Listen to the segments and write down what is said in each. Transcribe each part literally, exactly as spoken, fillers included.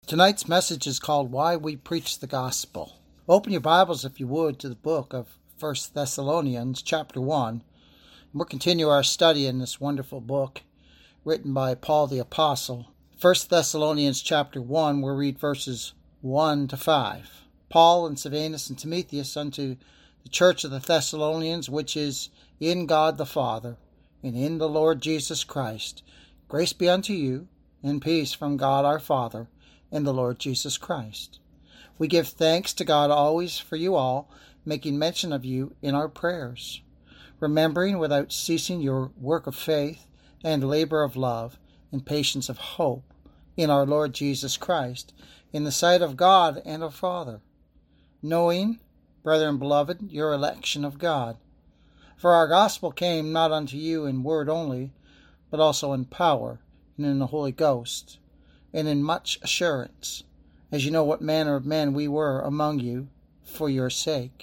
Tonight's message is called Why We Preach the Gospel. Open your Bibles, if you would, to the book of First Thessalonians, chapter one. We'll continue our study in this wonderful book written by Paul the Apostle. First Thessalonians, chapter one, we'll read verses one to five. Paul and Silvanus and Timotheus unto the church of the Thessalonians, which is in God the Father, and in the Lord Jesus Christ. Grace be unto you, and peace from God our Father, and the Lord Jesus Christ. We give thanks to God always for you all, making mention of you in our prayers, remembering without ceasing your work of faith and labor of love and patience of hope in our Lord Jesus Christ, in the sight of God and our Father, knowing, brethren beloved, your election of God. For our gospel came not unto you in word only, but also in power and in the Holy Ghost, and in much assurance, as you know what manner of men we were among you for your sake.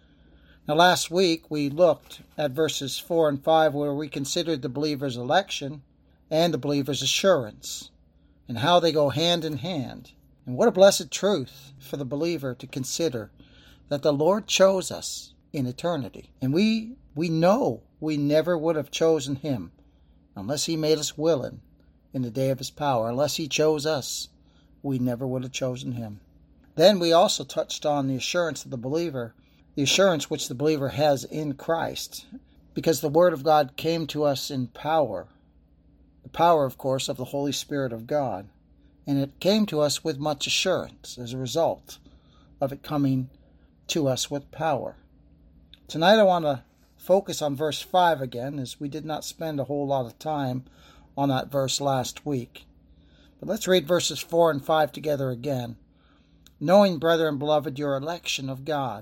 Now last week we looked at verses four and five, where we considered the believer's election and the believer's assurance, and how they go hand in hand. And what a blessed truth for the believer to consider, that the Lord chose us in eternity. And we we know we never would have chosen him unless he made us willing in the day of his power. Unless he chose us, we never would have chosen him. Then we also touched on the assurance of the believer, the assurance which the believer has in Christ, because the Word of God came to us in power. The power, of course, of the Holy Spirit of God. And it came to us with much assurance as a result of it coming to us with power. Tonight I want to focus on verse five again, as we did not spend a whole lot of time on that verse last week. But let's read verses four and five together again. Knowing, brethren beloved, your election of God.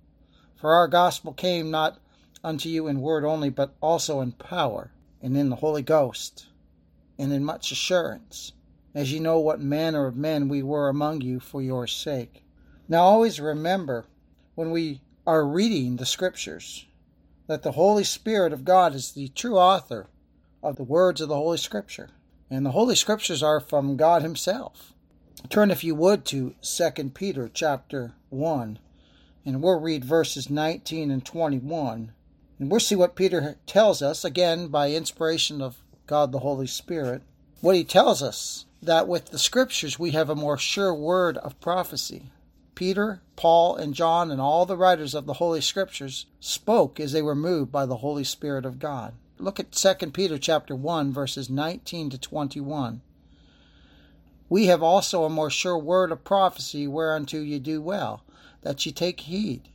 For our gospel came not unto you in word only, but also in power, and in the Holy Ghost, and in much assurance, as ye know what manner of men we were among you for your sake. Now always remember, when we are reading the Scriptures, that the Holy Spirit of God is the true author of the words of the Holy Scripture. And the Holy Scriptures are from God himself. Turn, if you would, to Second Peter chapter one, and we'll read verses nineteen and twenty-one. And we'll see what Peter tells us, again, by inspiration of God the Holy Spirit. What he tells us, that with the Scriptures we have a more sure word of prophecy. Peter, Paul, and John, and all the writers of the Holy Scriptures spoke as they were moved by the Holy Spirit of God. Look at Second Peter chapter one, verses nineteen to twenty-one. We have also a more sure word of prophecy, whereunto ye do well, that ye take heed,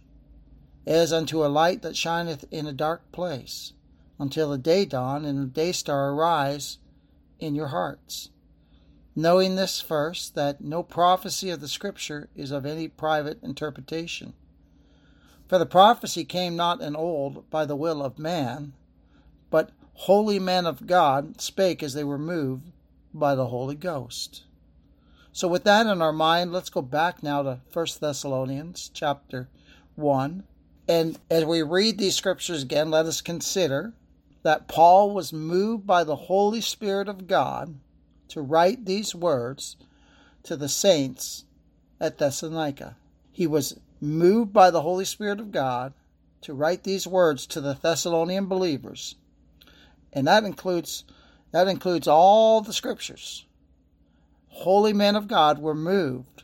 as unto a light that shineth in a dark place, until the day dawn and the day star arise in your hearts. Knowing this first, that no prophecy of the Scripture is of any private interpretation. For the prophecy came not in old by the will of man, but holy men of God spake as they were moved by the Holy Ghost. So with that in our mind, let's go back now to First Thessalonians chapter one. And as we read these Scriptures again, let us consider that Paul was moved by the Holy Spirit of God to write these words to the saints at Thessalonica. He was moved by the Holy Spirit of God to write these words to the Thessalonian believers. And that includes that includes all the Scriptures. Holy men of God were moved.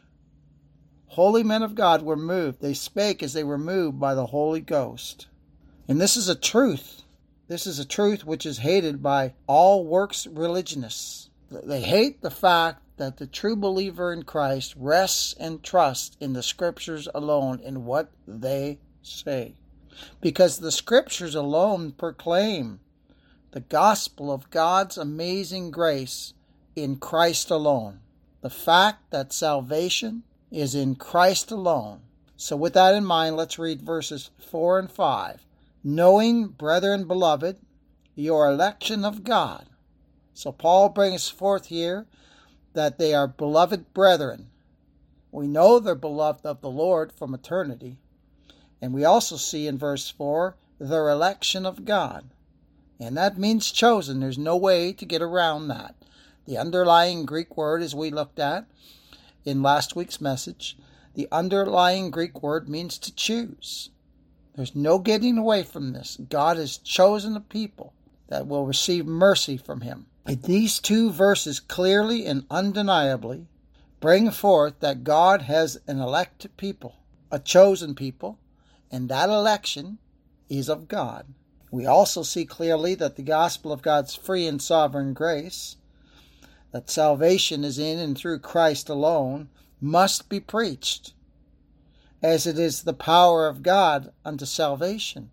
Holy men of God were moved. They spake as they were moved by the Holy Ghost. And this is a truth. This is a truth which is hated by all works religionists. They hate the fact that the true believer in Christ rests and trusts in the Scriptures alone, in what they say. Because the Scriptures alone proclaim the gospel of God's amazing grace in Christ alone. The fact that salvation is in Christ alone. So with that in mind, let's read verses four and five. Knowing, brethren beloved, your election of God. So Paul brings forth here that they are beloved brethren. We know they're beloved of the Lord from eternity. And we also see in verse four, their election of God. And that means chosen. There's no way to get around that. The underlying Greek word, as we looked at, in last week's message, the underlying Greek word means to choose. There's no getting away from this. God has chosen a people that will receive mercy from him. And these two verses clearly and undeniably bring forth that God has an elect people, a chosen people, and that election is of God. We also see clearly that the gospel of God's free and sovereign grace, that salvation is in and through Christ alone, must be preached, as it is the power of God unto salvation,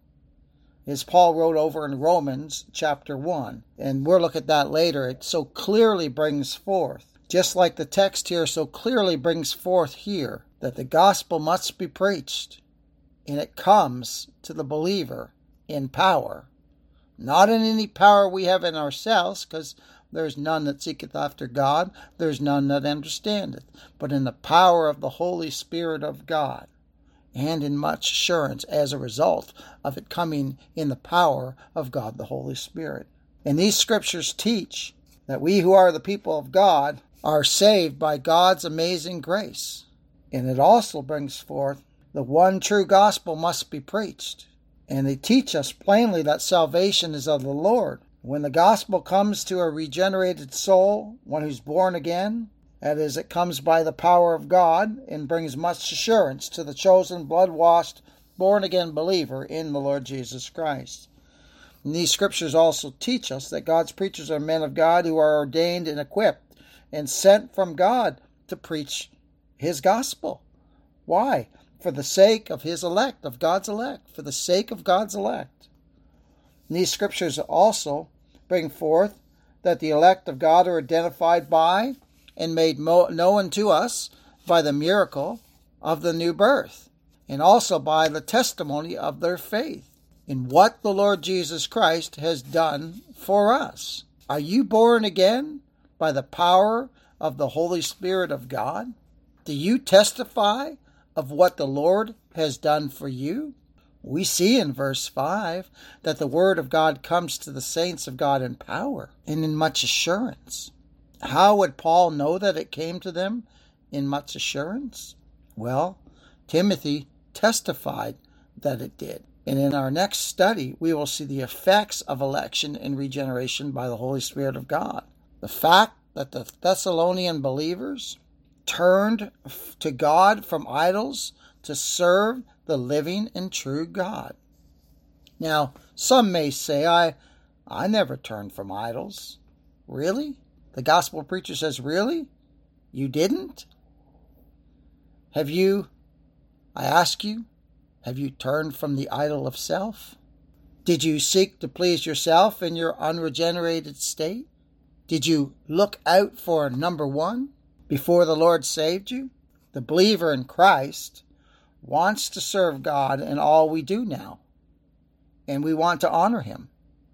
as Paul wrote over in Romans chapter one. And we'll look at that later. It so clearly brings forth, just like the text here so clearly brings forth here, that the gospel must be preached, and it comes to the believer in power, not in any power we have in ourselves, because there's none that seeketh after God, there's none that understandeth, but in the power of the Holy Spirit of God, and in much assurance as a result of it coming in the power of God the Holy Spirit. And these scriptures teach that we who are the people of God are saved by God's amazing grace. And it also brings forth the one true gospel must be preached. And they teach us plainly that salvation is of the Lord. When the gospel comes to a regenerated soul, one who's born again, that is, it comes by the power of God and brings much assurance to the chosen, blood-washed, born-again believer in the Lord Jesus Christ. And these scriptures also teach us that God's preachers are men of God who are ordained and equipped and sent from God to preach his gospel. Why? For the sake of his elect, of God's elect, for the sake of God's elect. And these scriptures also bring forth that the elect of God are identified by and made known to us by the miracle of the new birth, and also by the testimony of their faith in what the Lord Jesus Christ has done for us. Are you born again by the power of the Holy Spirit of God? Do you testify of what the Lord has done for you? We see in verse five that the word of God comes to the saints of God in power and in much assurance. How would Paul know that it came to them in much assurance? Well, Timothy testified that it did. And in our next study, we will see the effects of election and regeneration by the Holy Spirit of God. The fact that the Thessalonian believers turned to God from idols to serve the living and true God. Now, some may say, I, I never turned from idols. Really? The gospel preacher says, really? You didn't? Have you, I ask you, have you turned from the idol of self? Did you seek to please yourself in your unregenerated state? Did you look out for number one before the Lord saved you? The believer in Christ wants to serve God in all we do now, and we want to honor him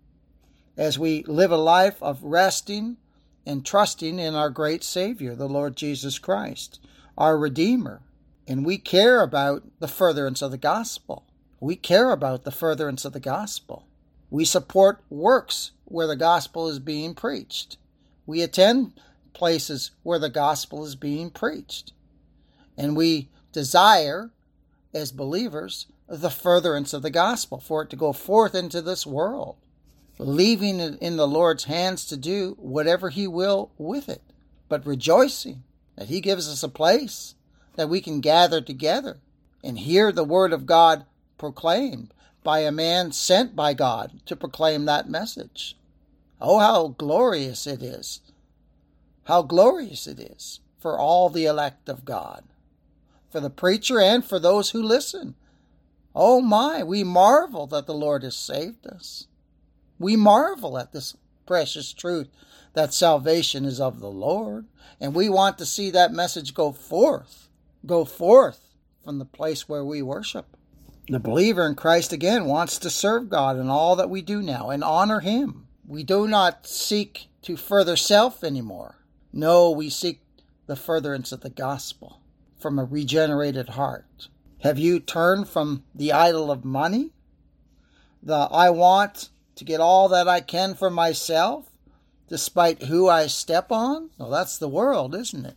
as we live a life of resting and trusting in our great Savior, the Lord Jesus Christ, our Redeemer. And we care about the furtherance of the gospel. We care about the furtherance of the gospel. We support works where the gospel is being preached. We attend places where the gospel is being preached. And we desire, as believers, the furtherance of the gospel, for it to go forth into this world, leaving it in the Lord's hands to do whatever he will with it, but rejoicing that he gives us a place that we can gather together and hear the word of God proclaimed by a man sent by God to proclaim that message. Oh, how glorious it is. How glorious it is for all the elect of God, for the preacher and for those who listen. Oh my, we marvel that the Lord has saved us. We marvel at this precious truth that salvation is of the Lord, and we want to see that message go forth, go forth from the place where we worship. The believer in Christ, again, wants to serve God in all that we do now and honor him. We do not seek to further self anymore. No, we seek the furtherance of the gospel from a regenerated heart. Have you turned from the idol of money? The I want to get all that I can for myself, despite who I step on? Well, that's the world, isn't it?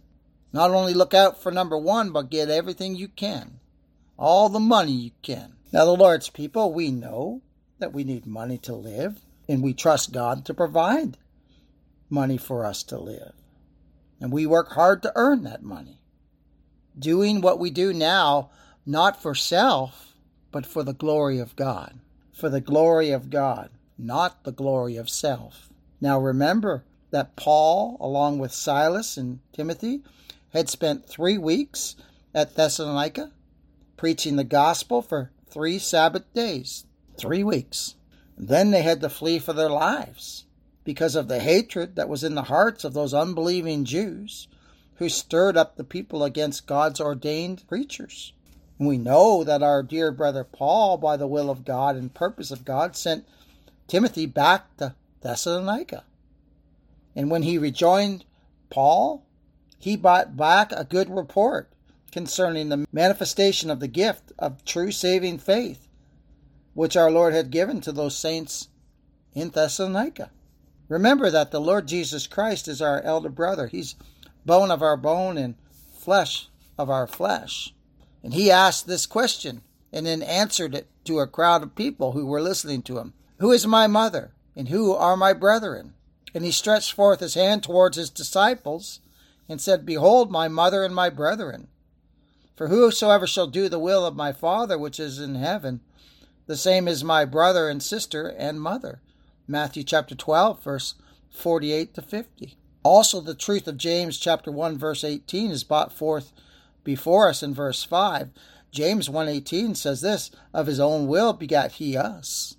Not only look out for number one, but get everything you can. All the money you can. Now, the Lord's people, we know that we need money to live, and we trust God to provide money for us to live. And we work hard to earn that money. Doing what we do now, not for self, but for the glory of God. For the glory of God, not the glory of self. Now remember that Paul, along with Silas and Timothy, had spent three weeks at Thessalonica preaching the gospel for three Sabbath days. Three weeks. Then they had to flee for their lives because of the hatred that was in the hearts of those unbelieving Jews who stirred up the people against God's ordained preachers. And we know that our dear brother Paul, by the will of God and purpose of God, sent Timothy back to Thessalonica. And when he rejoined Paul, he brought back a good report concerning the manifestation of the gift of true saving faith, which our Lord had given to those saints in Thessalonica. Remember that the Lord Jesus Christ is our elder brother. He's bone of our bone and flesh of our flesh. And he asked this question and then answered it to a crowd of people who were listening to him. Who is my mother? And who are my brethren? And he stretched forth his hand towards his disciples and said, Behold, my mother and my brethren. For whosoever shall do the will of my Father which is in heaven, the same is my brother and sister and mother. Matthew chapter twelve, verse forty-eight to fifty. Also the truth of James chapter one, verse eighteen is brought forth before us in verse five. James one eighteen says this, Of his own will begat he us.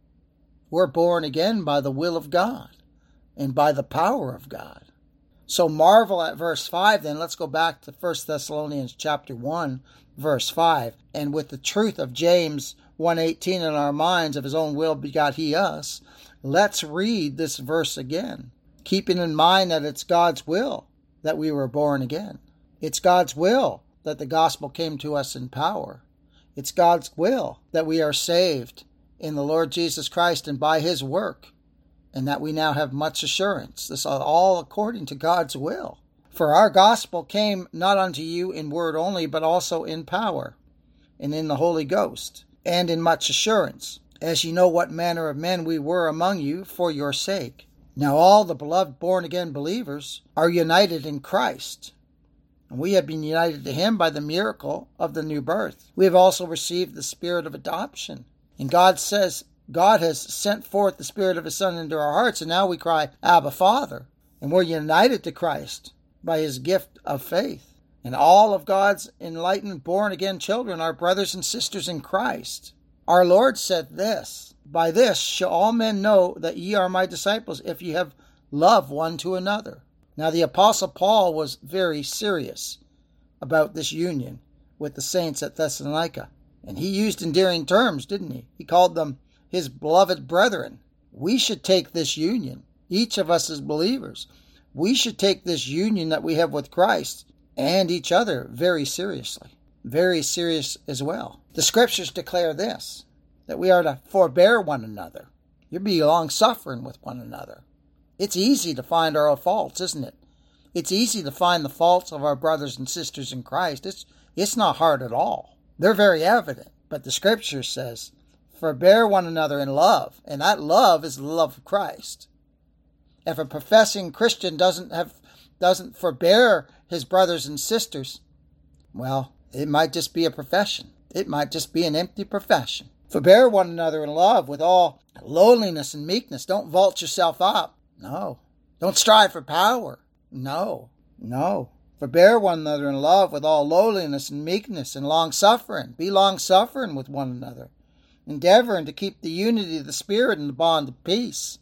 We're born again by the will of God and by the power of God. So marvel at verse five then. Let's go back to First Thessalonians chapter one, verse five. And with the truth of James one eighteen in our minds, of his own will begot he us, let's read this verse again, keeping in mind that it's God's will that we were born again. It's God's will that the gospel came to us in power. It's God's will that we are saved in the Lord Jesus Christ and by his work, and that we now have much assurance. This is all according to God's will. For our gospel came not unto you in word only, but also in power, and in the Holy Ghost, and in much assurance, as ye know what manner of men we were among you for your sake. Now all the beloved born-again believers are united in Christ, and we have been united to him by the miracle of the new birth. We have also received the spirit of adoption. And God says, God has sent forth the Spirit of his Son into our hearts, and now we cry, Abba, Father. And we're united to Christ by his gift of faith. And all of God's enlightened, born-again children are brothers and sisters in Christ. Our Lord said this, By this shall all men know that ye are my disciples, if ye have love one to another. Now the Apostle Paul was very serious about this union with the saints at Thessalonica. And he used endearing terms, didn't he? He called them his beloved brethren. We should take this union, each of us as believers, we should take this union that we have with Christ and each other very seriously. Very serious as well. The scriptures declare this, that we are to forbear one another. You be long-suffering with one another. It's easy to find our faults, isn't it? It's easy to find the faults of our brothers and sisters in Christ. It's, it's not hard at all. They're very evident, but the scripture says, forbear one another in love, and that love is the love of Christ. If a professing Christian doesn't have doesn't forbear his brothers and sisters, well, it might just be a profession. It might just be an empty profession. Forbear one another in love with all lowliness and meekness. Don't vault yourself up. No. Don't strive for power. No. No. Forbear one another in love with all lowliness and meekness and long-suffering. Be long-suffering with one another, endeavoring to keep the unity of the Spirit in the bond of peace,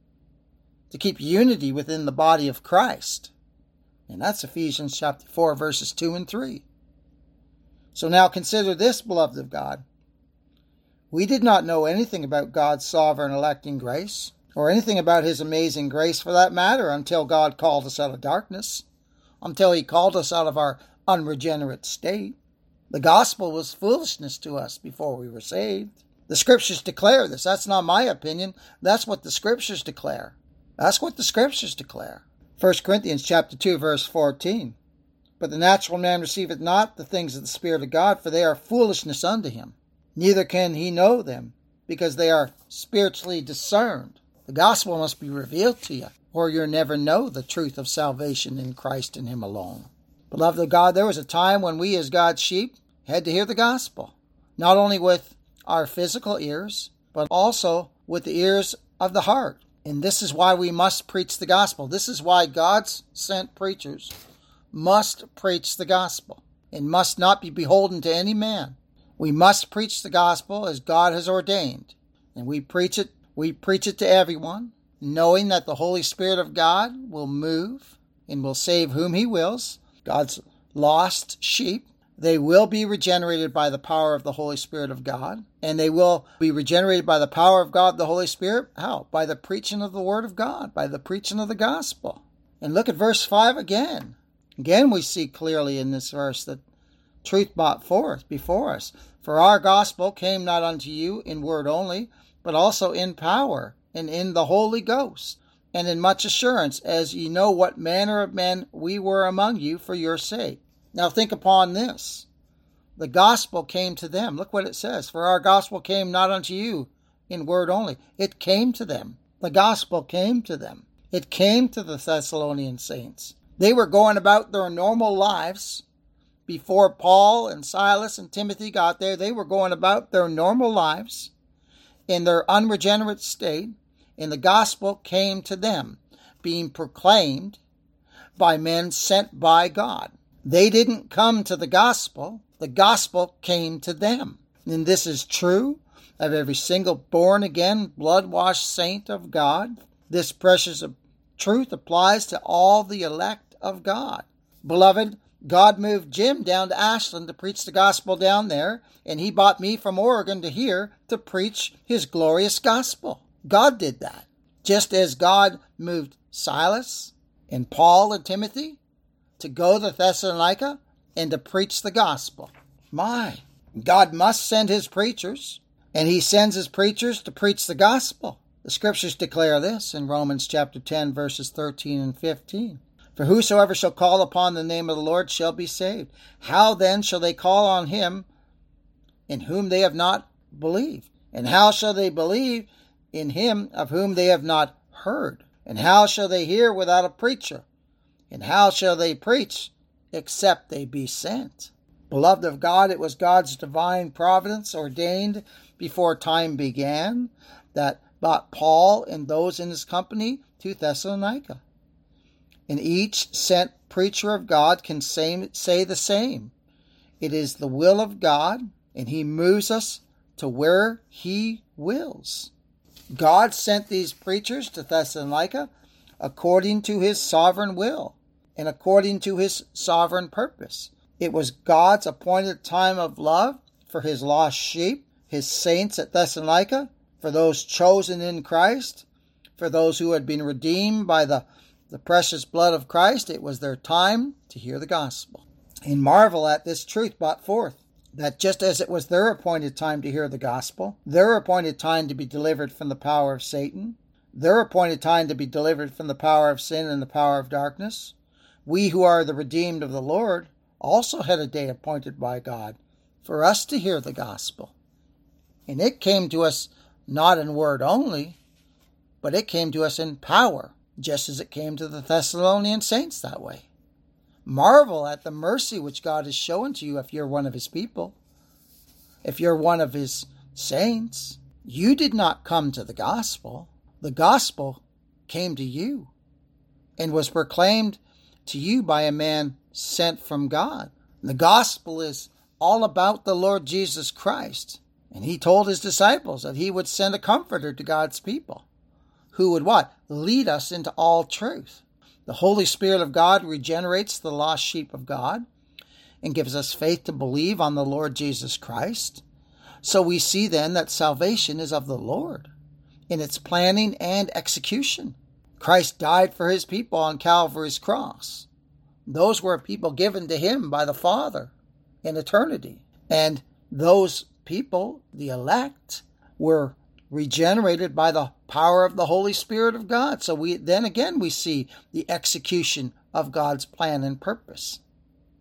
to keep unity within the body of Christ. And that's Ephesians chapter four, verses two and three. So now consider this, beloved of God. We did not know anything about God's sovereign electing grace, or anything about his amazing grace for that matter, until God called us out of darkness. Until he called us out of our unregenerate state. The gospel was foolishness to us before we were saved. The scriptures declare this. That's not my opinion. That's what the scriptures declare. That's what the scriptures declare. First Corinthians chapter two, verse fourteen. But the natural man receiveth not the things of the Spirit of God, for they are foolishness unto him. Neither can he know them, because they are spiritually discerned. The gospel must be revealed to you, or you'll never know the truth of salvation in Christ and him alone. Beloved of God, there was a time when we as God's sheep had to hear the gospel, not only with our physical ears, but also with the ears of the heart. And this is why we must preach the gospel. This is why God's sent preachers must preach the gospel and must not be beholden to any man. We must preach the gospel as God has ordained, and we preach it, we preach it to everyone, knowing that the Holy Spirit of God will move and will save whom he wills. God's lost sheep, they will be regenerated by the power of the Holy Spirit of God, and they will be regenerated by the power of God, the Holy Spirit. How? By the preaching of the Word of God, by the preaching of the gospel. And look at verse five again. Again, we see clearly in this verse that truth brought forth before us. For our gospel came not unto you in word only, but also in power, and in the Holy Ghost, and in much assurance, as ye know what manner of men we were among you for your sake. Now think upon this. The gospel came to them. Look what it says. For our gospel came not unto you in word only. It came to them. The gospel came to them. It came to the Thessalonian saints. They were going about their normal lives. Before Paul and Silas and Timothy got there, they were going about their normal lives in their unregenerate state, and the gospel came to them, being proclaimed by men sent by God. They didn't come to the gospel. The gospel came to them. And this is true of every single born-again, blood-washed saint of God. This precious truth applies to all the elect of God. Beloved, God moved Jim down to Ashland to preach the gospel down there, and he brought me from Oregon to here to preach his glorious gospel. God did that. Just as God moved Silas and Paul and Timothy to go to Thessalonica and to preach the gospel. My, God must send his preachers, and he sends his preachers to preach the gospel. The scriptures declare this in Romans chapter ten, verses thirteen and fifteen. For whosoever shall call upon the name of the Lord shall be saved. How then shall they call on him in whom they have not believed? And how shall they believe in him of whom they have not heard? And how shall they hear without a preacher? And how shall they preach except they be sent? Beloved of God, it was God's divine providence ordained before time began that brought Paul and those in his company to Thessalonica. And each sent preacher of God can say, say the same. It is the will of God, and he moves us to where he wills. God sent these preachers to Thessalonica according to his sovereign will and according to his sovereign purpose. It was God's appointed time of love for his lost sheep, his saints at Thessalonica, for those chosen in Christ, for those who had been redeemed by the the precious blood of Christ. It was their time to hear the gospel. And marvel at this truth brought forth, that just as it was their appointed time to hear the gospel, their appointed time to be delivered from the power of Satan, their appointed time to be delivered from the power of sin and the power of darkness, we who are the redeemed of the Lord also had a day appointed by God for us to hear the gospel. And it came to us not in word only, but it came to us in power, just as it came to the Thessalonian saints that way. Marvel at the mercy which God has shown to you if you're one of his people. If you're one of his saints, you did not come to the gospel. The gospel came to you and was proclaimed to you by a man sent from God. The gospel is all about the Lord Jesus Christ. And he told his disciples that he would send a comforter to God's people, who would what? Lead us into all truth. The Holy Spirit of God regenerates the lost sheep of God and gives us faith to believe on the Lord Jesus Christ. So we see then that salvation is of the Lord in its planning and execution. Christ died for his people on Calvary's cross. Those were people given to him by the Father in eternity. And those people, the elect, were regenerated by the power of the Holy Spirit of God. So we then again we see the execution of God's plan and purpose.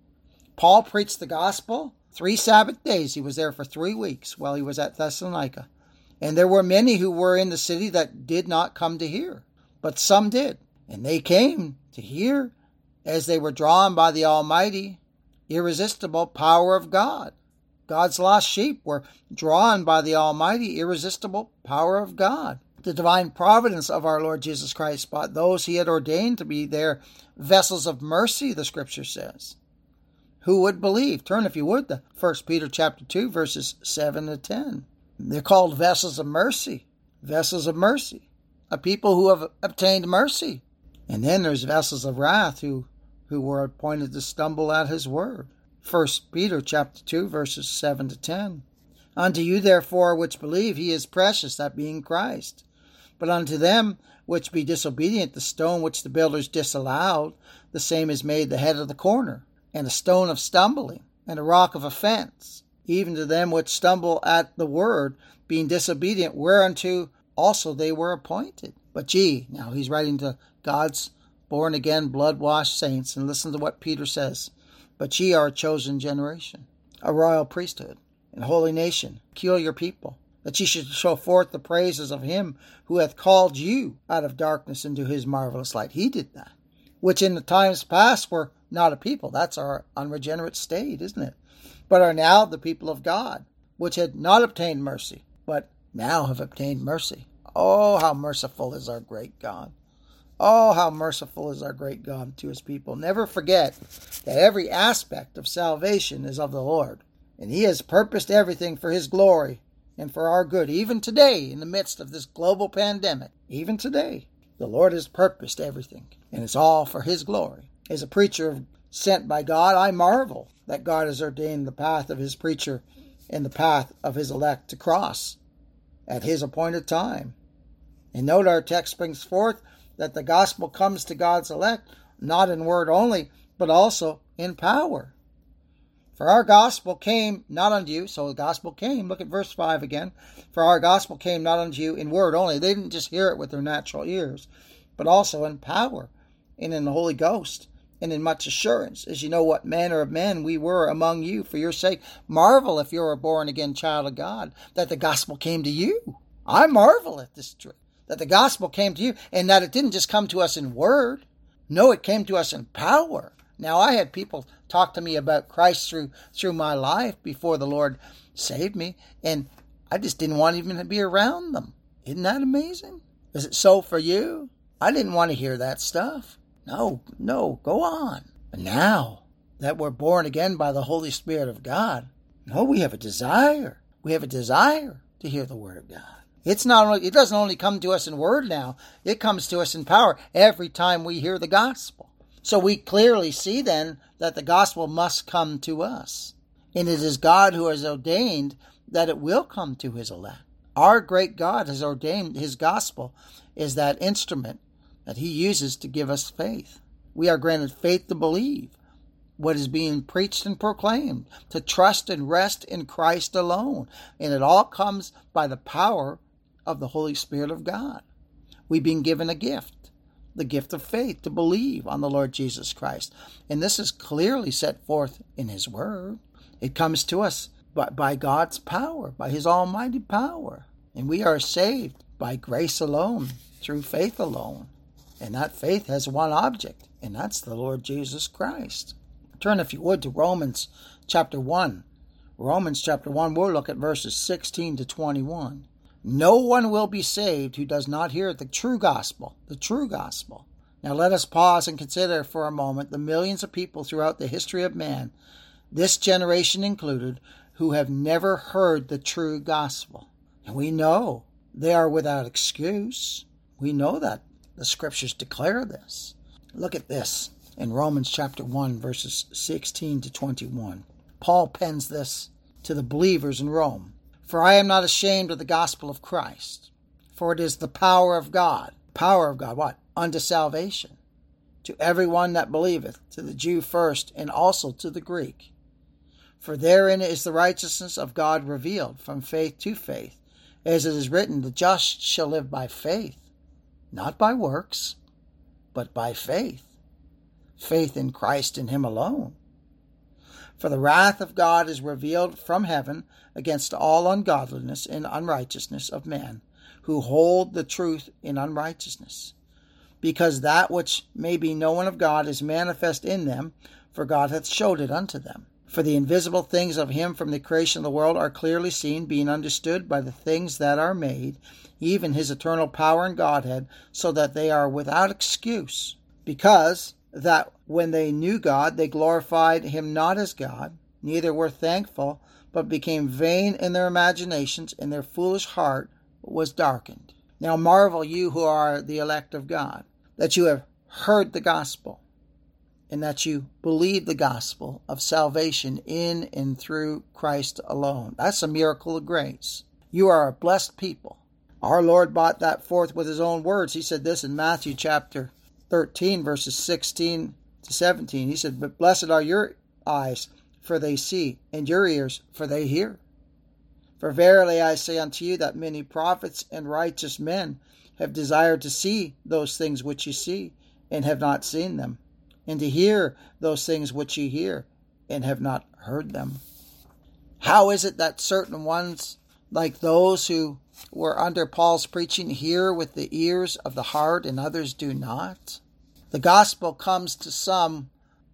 Paul preached the gospel three Sabbath days. He was there for three weeks while he was at Thessalonica. And there were many who were in the city that did not come to hear, but some did. And they came to hear as they were drawn by the almighty, irresistible power of God. God's lost sheep were drawn by the almighty, irresistible power of God. The divine providence of our Lord Jesus Christ brought those he had ordained to be their vessels of mercy, the scripture says. Who would believe? Turn, if you would, to First Peter chapter two, verses seven to ten. They're called vessels of mercy. Vessels of mercy. A people who have obtained mercy. And then there's vessels of wrath who, who were appointed to stumble at his word. First Peter chapter two, verses seven to ten. Unto you therefore which believe he is precious, that being Christ. But unto them which be disobedient, the stone which the builders disallowed, the same is made the head of the corner, and a stone of stumbling, and a rock of offense, even to them which stumble at the word, being disobedient, whereunto also they were appointed. But ye, now he's writing to God's born-again, blood-washed saints, and listen to what Peter says. But ye are a chosen generation, a royal priesthood, and a holy nation, peculiar people, that ye should show forth the praises of him who hath called you out of darkness into his marvelous light. He did that. Which in the times past were not a people. That's our unregenerate state, isn't it? But are now the people of God, which had not obtained mercy, but now have obtained mercy. Oh, how merciful is our great God. Oh, how merciful is our great God to his people. Never forget that every aspect of salvation is of the Lord, and he has purposed everything for his glory and for our good. Even today, in the midst of this global pandemic, even today, the Lord has purposed everything, and it's all for his glory. As a preacher sent by God, I marvel that God has ordained the path of his preacher and the path of his elect to cross at his appointed time. And note our text brings forth that the gospel comes to God's elect, not in word only, but also in power. For our gospel came not unto you, so the gospel came, look at verse five again. For our gospel came not unto you in word only. They didn't just hear it with their natural ears, but also in power, and in the Holy Ghost, and in much assurance, as you know what manner of men we were among you for your sake. Marvel, if you're a born-again child of God, that the gospel came to you. I marvel at this truth, that the gospel came to you, and that it didn't just come to us in word. No, it came to us in power. Now, I had people talk to me about Christ through through my life before the Lord saved me, and I just didn't want even to be around them. Isn't that amazing? Is it so for you? I didn't want to hear that stuff. No, no, go on. But now that we're born again by the Holy Spirit of God, no, we have a desire. We have a desire to hear the Word of God. It's not only, it doesn't only come to us in word now, it comes to us in power every time we hear the gospel. So we clearly see then that the gospel must come to us. And it is God who has ordained that it will come to his elect. Our great God has ordained his gospel is that instrument that he uses to give us faith. We are granted faith to believe what is being preached and proclaimed, to trust and rest in Christ alone. And it all comes by the power of the Holy Spirit of God. We've been given a gift, the gift of faith to believe on the Lord Jesus Christ. And this is clearly set forth in his word. It comes to us by, by God's power, by his almighty power. And we are saved by grace alone, through faith alone. And that faith has one object, and that's the Lord Jesus Christ. Turn, if you would, to Romans chapter one. Romans chapter one, we'll look at verses sixteen to twenty-one. No one will be saved who does not hear the true gospel, the true gospel. Now let us pause and consider for a moment the millions of people throughout the history of man, this generation included, who have never heard the true gospel. And we know they are without excuse. We know that. The scriptures declare this. Look at this in Romans chapter one, verses sixteen to twenty-one. Paul pens this to the believers in Rome. For I am not ashamed of the gospel of Christ, for it is the power of God. Power of God, what? Unto salvation, to everyone that believeth, to the Jew first, and also to the Greek. For therein is the righteousness of God revealed, from faith to faith, as it is written, the just shall live by faith. Not by works, but by faith. Faith in Christ and him alone. For the wrath of God is revealed from heaven against all ungodliness and unrighteousness of men, who hold the truth in unrighteousness. Because that which may be known of God is manifest in them, for God hath showed it unto them. For the invisible things of him from the creation of the world are clearly seen, being understood by the things that are made, even his eternal power and Godhead, so that they are without excuse. Because that when they knew God, they glorified him not as God, neither were thankful, but became vain in their imaginations, and their foolish heart was darkened. Now marvel you who are the elect of God, that you have heard the gospel, and that you believe the gospel of salvation in and through Christ alone. That's a miracle of grace. You are a blessed people. Our Lord brought that forth with his own words. He said this in Matthew chapter thirteen, verses sixteen to seventeen. He said, "But blessed are your eyes, for they see, and your ears, for they hear. For verily I say unto you that many prophets and righteous men have desired to see those things which ye see, and have not seen them, and to hear those things which ye hear, and have not heard them." How is it that certain ones, like those who were under Paul's preaching, hear with the ears of the heart, and others do not? The gospel comes to some,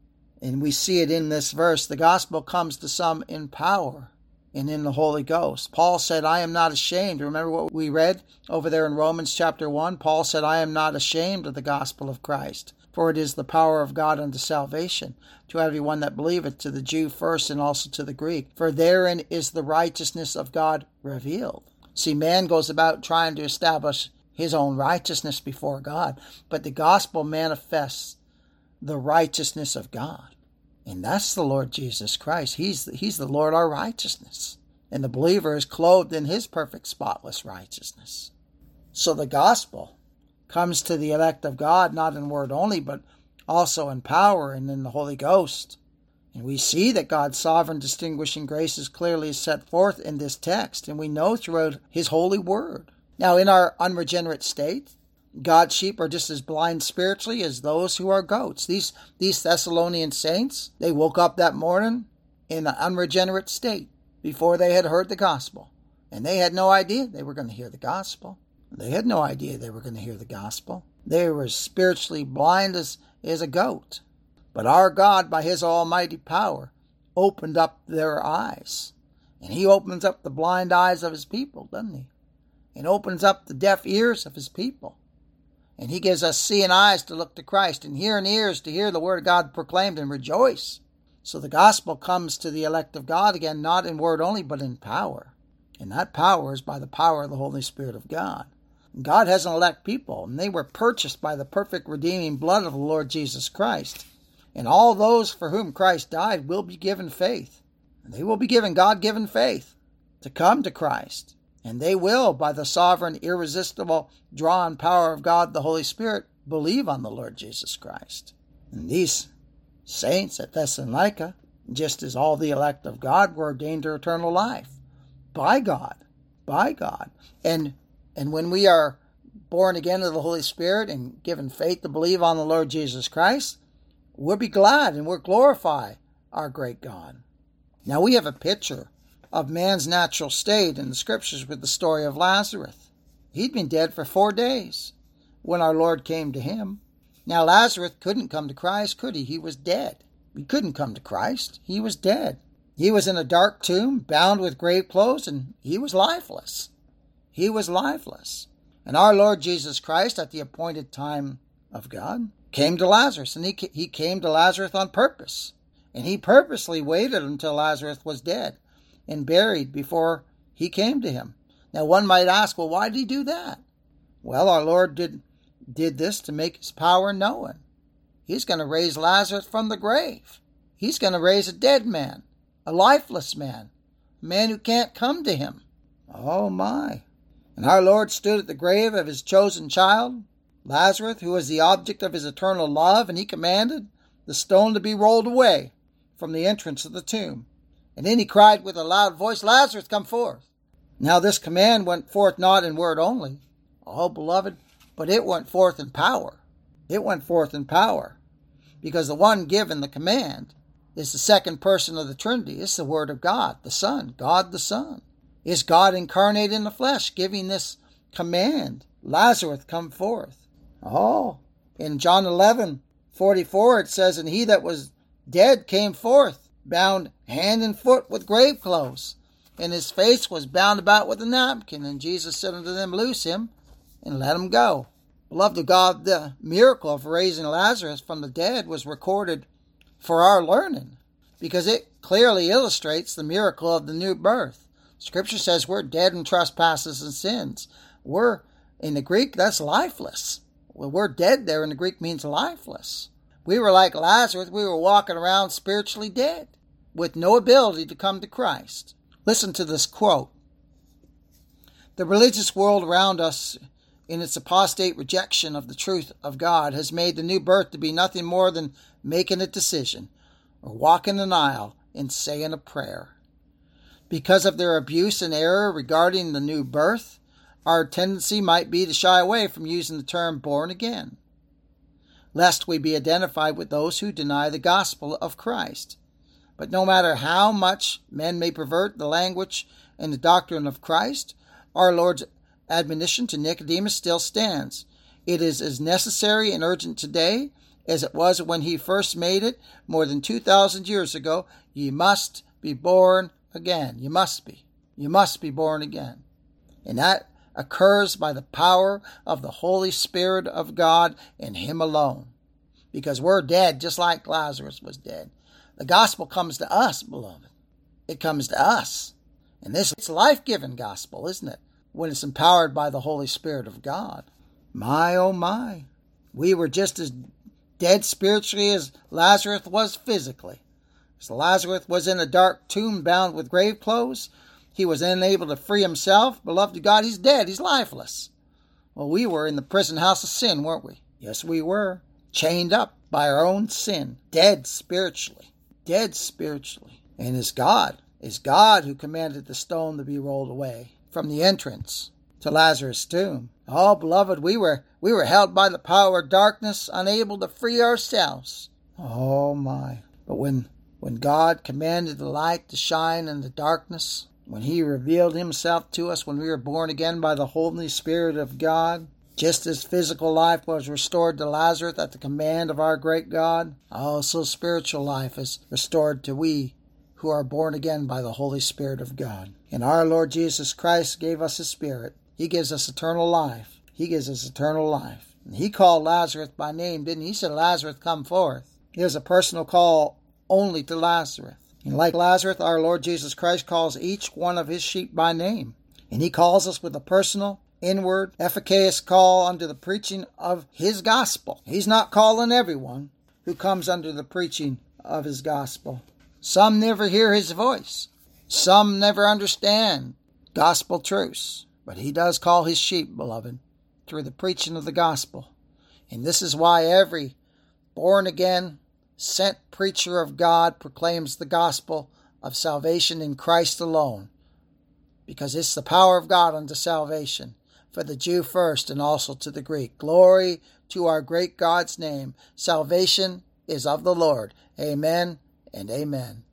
and we see it in this verse, the gospel comes to some in power and in the Holy Ghost. Paul said, I am not ashamed. Remember what we read over there in Romans chapter one? Paul said, I am not ashamed of the gospel of Christ, for it is the power of God unto salvation, to every one that believeth, to the Jew first, and also to the Greek. For therein is the righteousness of God revealed. See, man goes about trying to establish his own righteousness before God, but the gospel manifests the righteousness of God. And that's the Lord Jesus Christ. He's the, he's the Lord our righteousness. And the believer is clothed in his perfect spotless righteousness. So the gospel comes to the elect of God, not in word only, but also in power and in the Holy Ghost. And we see that God's sovereign distinguishing grace is clearly set forth in this text, and we know throughout his holy word. Now, in our unregenerate state, God's sheep are just as blind spiritually as those who are goats. These, these Thessalonian saints, they woke up that morning in an unregenerate state before they had heard the gospel. And they had no idea they were going to hear the gospel. They had no idea they were going to hear the gospel. They were spiritually blind as, as a goat. But our God, by his almighty power, opened up their eyes. And he opens up the blind eyes of his people, doesn't he? And opens up the deaf ears of his people. And he gives us seeing eyes to look to Christ, and hearing ears to hear the word of God proclaimed and rejoice. So the gospel comes to the elect of God, again, not in word only, but in power. And that power is by the power of the Holy Spirit of God. And God has an elect people, and they were purchased by the perfect redeeming blood of the Lord Jesus Christ. And all those for whom Christ died will be given faith. And they will be given God-given faith to come to Christ. And they will, by the sovereign, irresistible, drawn power of God, the Holy Spirit, believe on the Lord Jesus Christ. And these saints at Thessalonica, just as all the elect of God, were ordained to eternal life. By God. By God. And, and when we are born again of the Holy Spirit and given faith to believe on the Lord Jesus Christ, we'll be glad and we'll glorify our great God. Now we have a picture of man's natural state in the scriptures with the story of Lazarus. He'd been dead for four days when our Lord came to him. Now Lazarus couldn't come to Christ, could he? He was dead. He couldn't come to Christ. He was dead. He was in a dark tomb, bound with grave clothes, and he was lifeless. He was lifeless. And our Lord Jesus Christ, at the appointed time of God, came to Lazarus, and he, he came to Lazarus on purpose. And he purposely waited until Lazarus was dead and buried before he came to him. Now one might ask, well, why did he do that? Well, our Lord did, did this to make his power known. He's going to raise Lazarus from the grave. He's going to raise a dead man, a lifeless man, a man who can't come to him. Oh my. And our Lord stood at the grave of his chosen child, Lazarus, who was the object of his eternal love, and he commanded the stone to be rolled away from the entrance of the tomb. And then he cried with a loud voice, Lazarus, come forth. Now this command went forth not in word only, oh beloved, but it went forth in power. It went forth in power, because the one given the command is the second person of the Trinity. It's the Word of God, the Son, God the Son. Is God incarnate in the flesh, giving this command, Lazarus, come forth. Oh, in John eleven forty-four it says, and he that was dead came forth, bound hand and foot with grave clothes, and his face was bound about with a napkin. And Jesus said unto them, loose him, and let him go. Beloved of God, the miracle of raising Lazarus from the dead was recorded for our learning, because it clearly illustrates the miracle of the new birth. Scripture says we're dead in trespasses and sins. We're, in the Greek, that's lifeless. Well, we're dead there in the Greek means lifeless. We were like Lazarus. We were walking around spiritually dead, with no ability to come to Christ. Listen to this quote. The religious world around us, in its apostate rejection of the truth of God, has made the new birth to be nothing more than making a decision, or walking an aisle and saying a prayer. Because of their abuse and error regarding the new birth, our tendency might be to shy away from using the term born again, lest we be identified with those who deny the gospel of Christ. But no matter how much men may pervert the language and the doctrine of Christ, our Lord's admonition to Nicodemus still stands. It is as necessary and urgent today as it was when he first made it more than two thousand years ago. Ye must be born again. You must be. You must be born again. And that occurs by the power of the Holy Spirit of God and Him alone. Because we're dead just like Lazarus was dead. The gospel comes to us, beloved. It comes to us. And this is life-giving gospel, isn't it? When it's empowered by the Holy Spirit of God. My, oh my. We were just as dead spiritually as Lazarus was physically. As Lazarus was in a dark tomb bound with grave clothes, he was unable to free himself. Beloved of God, he's dead. He's lifeless. Well, we were in the prison house of sin, weren't we? Yes, we were. Chained up by our own sin. Dead spiritually. Dead spiritually. And it's God. It's God who commanded the stone to be rolled away from the entrance to Lazarus' tomb. Oh, beloved, we were we were held by the power of darkness, unable to free ourselves. Oh, my. But when, when God commanded the light to shine in the darkness, when He revealed Himself to us when we were born again by the Holy Spirit of God, just as physical life was restored to Lazarus at the command of our great God, oh, so spiritual life is restored to we who are born again by the Holy Spirit of God. And our Lord Jesus Christ gave us His Spirit. He gives us eternal life. He gives us eternal life. And He called Lazarus by name, didn't He? He said, Lazarus, come forth. Here's a personal call only to Lazarus. And like Lazarus, our Lord Jesus Christ calls each one of His sheep by name. And He calls us with a personal, inward, efficacious call under the preaching of His gospel. He's not calling everyone who comes under the preaching of His gospel. Some never hear His voice. Some never understand gospel truths. But He does call His sheep, beloved, through the preaching of the gospel. And this is why every born-again, sent preacher of God proclaims the gospel of salvation in Christ alone. Because it's the power of God unto salvation, for the Jew first and also to the Greek. Glory to our great God's name. Salvation is of the Lord. Amen and amen.